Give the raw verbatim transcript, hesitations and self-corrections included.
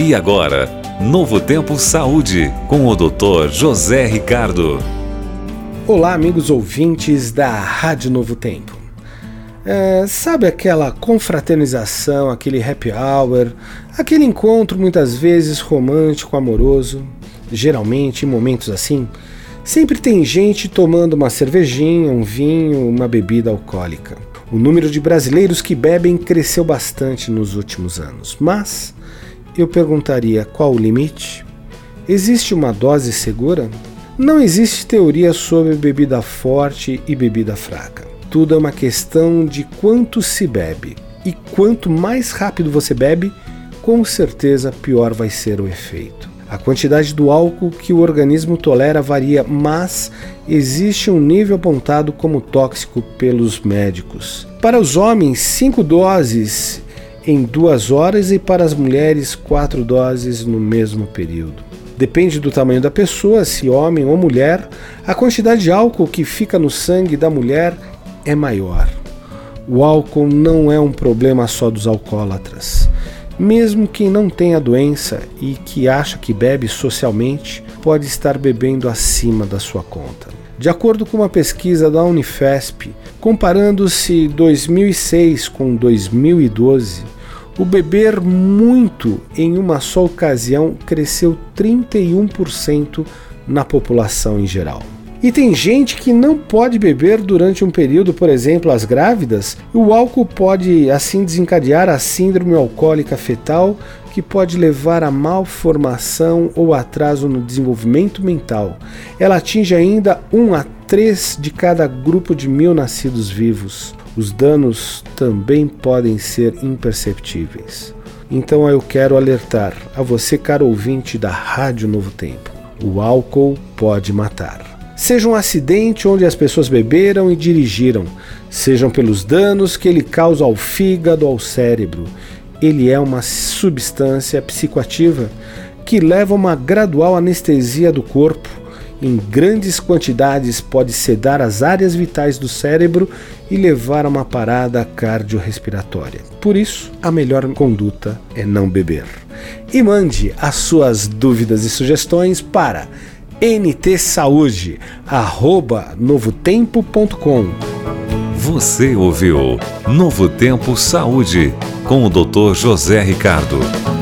E agora, Novo Tempo Saúde, com o doutor José Ricardo. Olá, amigos ouvintes da Rádio Novo Tempo. É, sabe aquela confraternização, aquele happy hour, aquele encontro muitas vezes romântico, amoroso? Geralmente, em momentos assim, sempre tem gente tomando uma cervejinha, um vinho, uma bebida alcoólica. O número de brasileiros que bebem cresceu bastante nos últimos anos, mas eu perguntaria qual o limite? Existe uma dose segura? Não existe teoria sobre bebida forte e bebida fraca. Tudo é uma questão de quanto se bebe. E quanto mais rápido você bebe, com certeza pior vai ser o efeito. A quantidade do álcool que o organismo tolera varia, mas existe um nível apontado como tóxico pelos médicos. Para os homens, cinco doses em duas horas e para as mulheres, quatro doses no mesmo período. Depende do tamanho da pessoa, se homem ou mulher, a quantidade de álcool que fica no sangue da mulher é maior. O álcool não é um problema só dos alcoólatras. Mesmo quem não tem a doença e que acha que bebe socialmente, pode estar bebendo acima da sua conta. De acordo com uma pesquisa da Unifesp, comparando-se dois mil e seis com dois mil e doze, o beber muito em uma só ocasião cresceu trinta e um por cento na população em geral. E tem gente que não pode beber durante um período, por exemplo, as grávidas. O álcool pode assim desencadear a síndrome alcoólica fetal, que pode levar a malformação ou atraso no desenvolvimento mental. Ela atinge ainda um a três de cada grupo de mil nascidos vivos. Os danos também podem ser imperceptíveis. Então eu quero alertar a você, caro ouvinte da Rádio Novo Tempo. O álcool pode matar. Seja um acidente onde as pessoas beberam e dirigiram, sejam pelos danos que ele causa ao fígado ou ao cérebro. Ele é uma substância psicoativa que leva a uma gradual anestesia do corpo. Em grandes quantidades pode sedar as áreas vitais do cérebro e levar a uma parada cardiorrespiratória. Por isso, a melhor conduta é não beber. E mande as suas dúvidas e sugestões para ntsaúde arroba novotempo ponto com. Você ouviu Novo Tempo Saúde com o doutor José Ricardo.